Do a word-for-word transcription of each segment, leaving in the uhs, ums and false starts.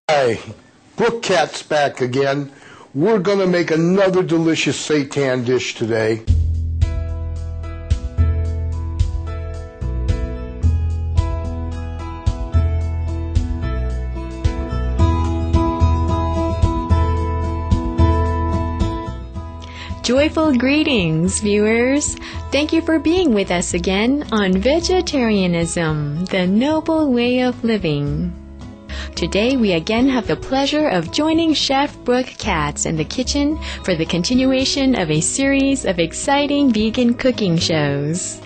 Hi, Brooke Katz back again. We're going to make another delicious seitan dish today. Joyful greetings, viewers. Thank you for being with us again on Vegetarianism, the Noble Way of Living. Today we again have the pleasure of joining Chef Brooke Katz in the kitchen for the continuation of a series of exciting vegan cooking shows.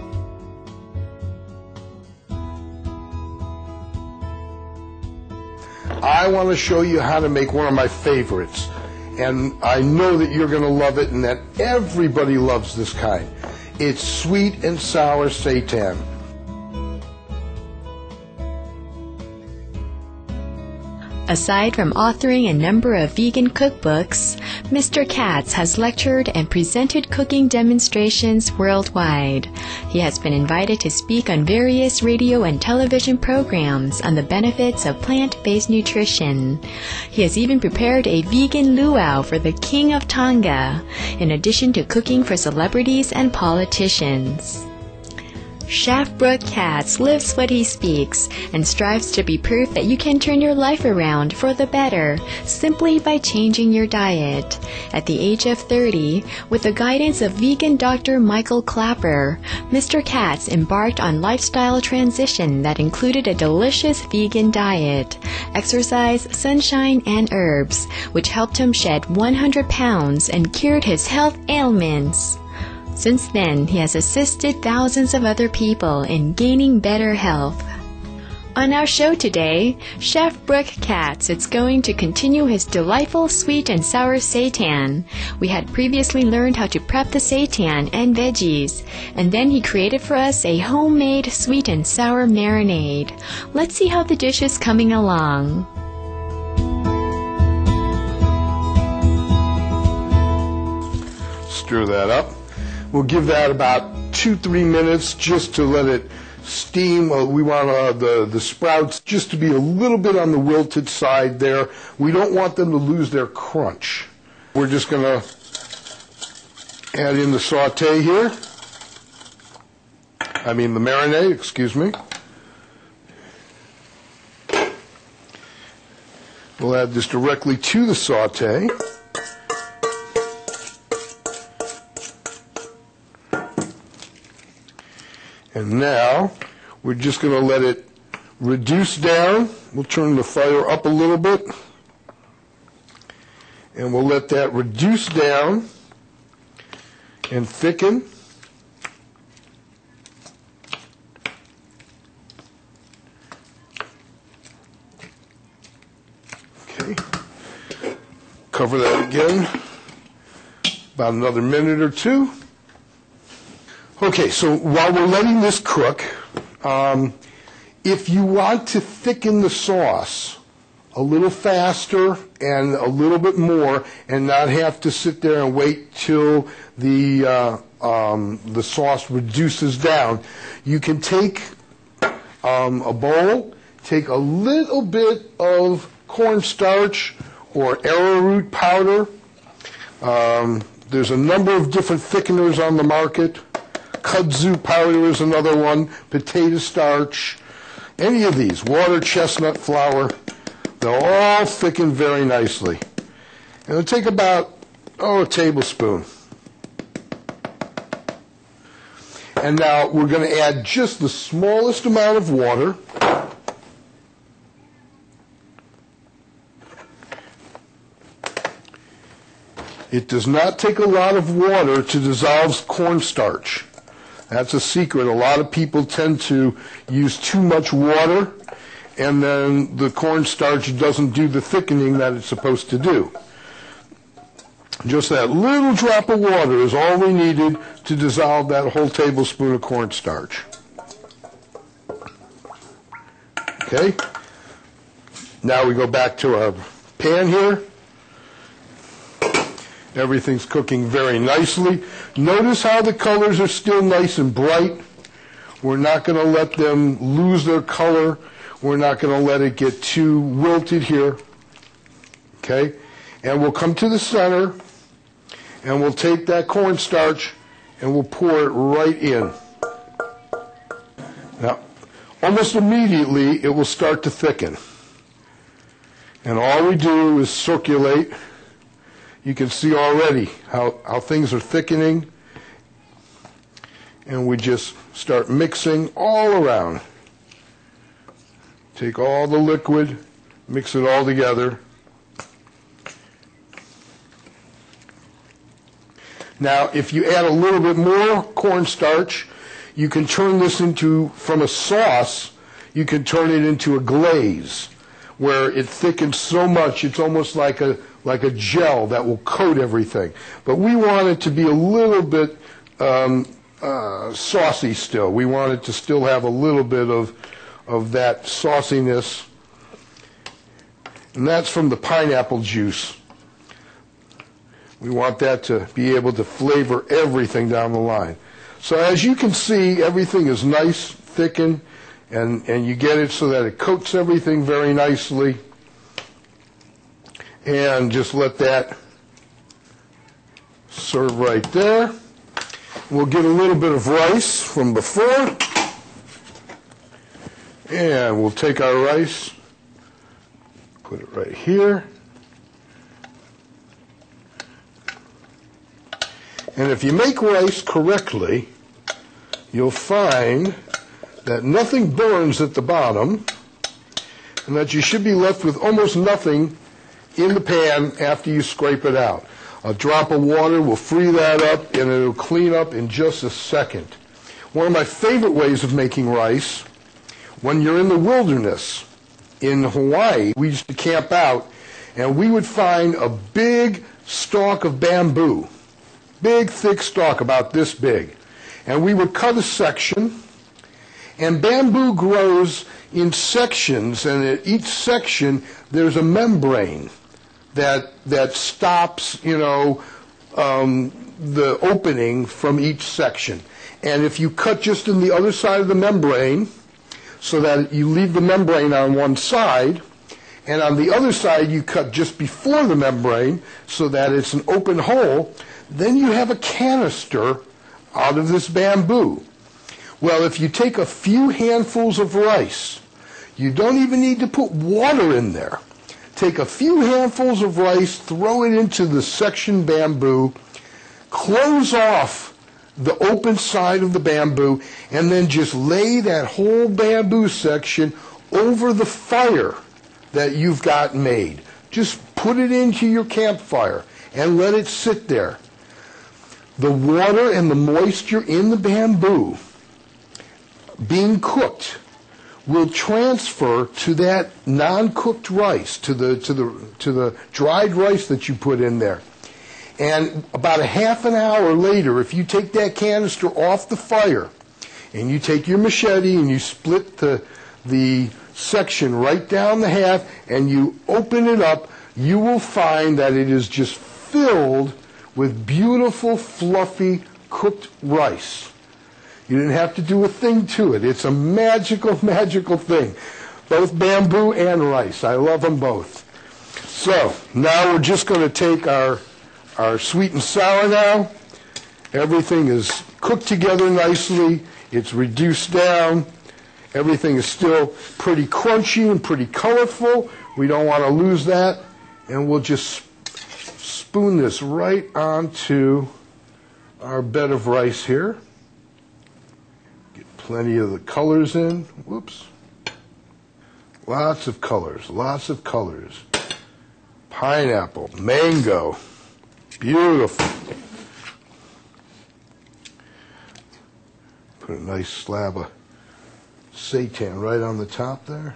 I want to show you how to make one of my favorites, and I know that you're going to love it and that everybody loves this kind. It's sweet and sour seitan. Aside from authoring a number of vegan cookbooks, Mister Katz has lectured and presented cooking demonstrations worldwide. He has been invited to speak on various radio and television programs on the benefits of plant-based nutrition. He has even prepared a vegan luau for the King of Tonga, in addition to cooking for celebrities and politicians. Chef Brooke Katz lives what he speaks and strives to be proof that you can turn your life around for the better simply by changing your diet. At the age of thirty, with the guidance of vegan Doctor Michael Clapper, Mister Katz embarked on lifestyle transition that included a delicious vegan diet, exercise, sunshine, and herbs, which helped him shed one hundred pounds and cured his health ailments. Since then, he has assisted thousands of other people in gaining better health. On our show today, Chef Brooke Katz is going to continue his delightful sweet and sour seitan. We had previously learned how to prep the seitan and veggies, and then he created for us a homemade sweet and sour marinade. Let's see how the dish is coming along. Stir that up. We'll give that about two, three minutes just to let it steam. Uh, we want uh, the, the sprouts just to be a little bit on the wilted side there. We don't want them to lose their crunch. We're just going to add in the saute here. I mean the marinade, excuse me. We'll add this directly to the saute. And now, we're just going to let it reduce down. We'll turn the fire up a little bit. And we'll let that reduce down and thicken. Okay. Cover that again. About another minute or two. Okay, so while we're letting this cook, um, if you want to thicken the sauce a little faster and a little bit more and not have to sit there and wait till the, uh, um, the sauce reduces down, you can take um, a bowl, take a little bit of cornstarch or arrowroot powder. Um, there's a number of different thickeners on the market. Kudzu powder is another one, potato starch, any of these, water, chestnut flour, they'll all thicken very nicely. And it'll take about, oh, a tablespoon. And now we're going to add just the smallest amount of water. It does not take a lot of water to dissolve cornstarch. That's a secret. A lot of people tend to use too much water, and then the cornstarch doesn't do the thickening that it's supposed to do. Just that little drop of water is all we needed to dissolve that whole tablespoon of cornstarch. Okay? Now we go back to our pan here. Everything's cooking very nicely. Notice how the colors are still nice and bright. We're not going to let them lose their color. We're not going to let it get too wilted here. Okay? And we'll come to the center, and we'll take that cornstarch, and we'll pour it right in. Now, almost immediately, it will start to thicken. And all we do is circulate. You can see already how, how things are thickening. And we just start mixing all around. Take all the liquid, mix it all together. Now, if you add a little bit more cornstarch, you can turn this into, from a sauce, you can turn it into a glaze, where it thickens so much it's almost like a like a gel that will coat everything. But we want it to be a little bit um, uh, saucy still. We want it to still have a little bit of of that sauciness, and that's from the pineapple juice. We want that to be able to flavor everything down the line. So as you can see, everything is nice, thickened, and, and you get it so that it coats everything very nicely. And just let that serve right there. We'll get a little bit of rice from before. And we'll take our rice, put it right here. And if you make rice correctly, you'll find that nothing burns at the bottom, and that you should be left with almost nothing in the pan after you scrape it out. A drop of water will free that up, and it'll clean up in just a second. One of my favorite ways of making rice, when you're in the wilderness in Hawaii, we used to camp out, and we would find a big stalk of bamboo. Big, thick stalk, about this big. And we would cut a section, and bamboo grows in sections, and at each section there's a membrane that that stops, you know, um, the opening from each section. And if you cut just in the other side of the membrane, so that you leave the membrane on one side, and on the other side you cut just before the membrane, so that it's an open hole, then you have a canister out of this bamboo. Well, if you take a few handfuls of rice, you don't even need to put water in there. Take a few handfuls of rice, throw it into the section bamboo, close off the open side of the bamboo, and then just lay that whole bamboo section over the fire that you've got made. Just put it into your campfire and let it sit there. The water and the moisture in the bamboo being cooked will transfer to that non-cooked rice, to the to the to the dried rice that you put in there. And about a half an hour later, if you take that canister off the fire and you take your machete and you split the the section right down the half and you open it up, you will find that it is just filled with beautiful, fluffy, cooked rice. You didn't have to do a thing to it. It's a magical, magical thing. Both bamboo and rice. I love them both. So, now we're just going to take our, our sweet and sour now. Everything is cooked together nicely. It's reduced down. Everything is still pretty crunchy and pretty colorful. We don't want to lose that. And we'll just spoon this right onto our bed of rice here. Get plenty of the colors in. Whoops. Lots of colors, lots of colors. Pineapple, mango, beautiful. Put a nice slab of seitan right on the top there.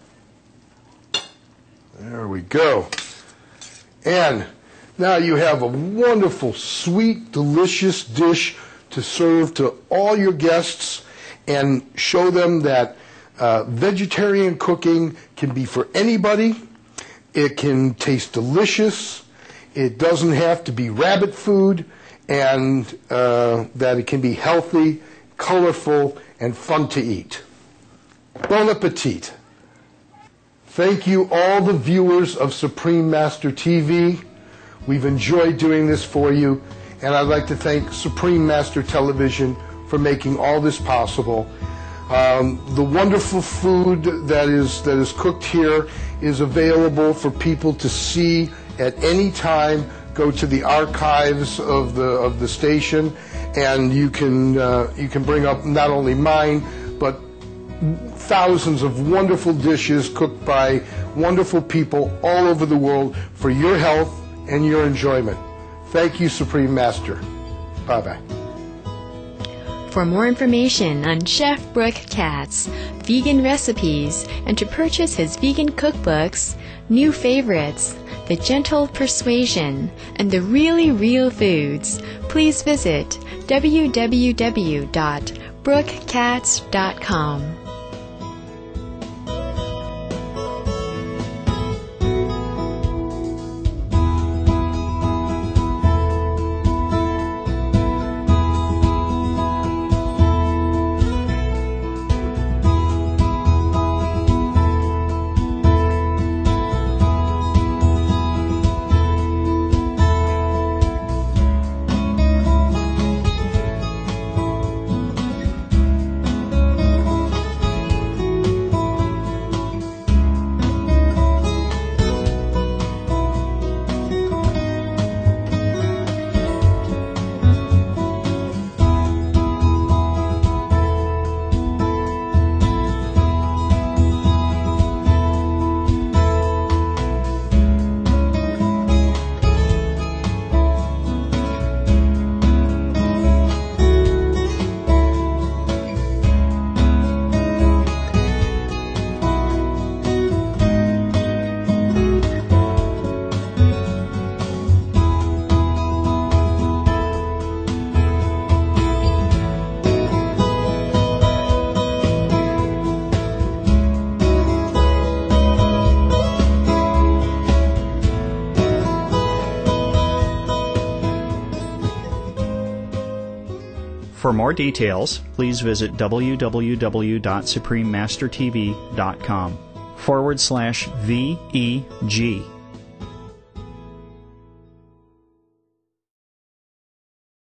There we go. And now you have a wonderful, sweet, delicious dish to serve to all your guests and show them that uh, vegetarian cooking can be for anybody. It can taste delicious. It doesn't have to be rabbit food, and uh, that it can be healthy, colorful, and fun to eat. Bon appetit. Thank you, all the viewers of Supreme Master T V. We've enjoyed doing this for you, and I'd like to thank Supreme Master Television for making all this possible. Um, the wonderful food that is that is cooked here is available for people to see at any time. Go to the archives of the of the station, and you can uh, you can bring up not only mine but thousands of wonderful dishes cooked by wonderful people all over the world for your health and your enjoyment. Thank you, Supreme Master. Bye-bye. For more information on Chef Brooke Katz, vegan recipes, and to purchase his vegan cookbooks, New Favorites, The Gentle Persuasion, and The Really Real Foods, please visit w w w dot brooke katz dot com. For more details, please visit w w w dot supreme master t v dot com forward slash V E G.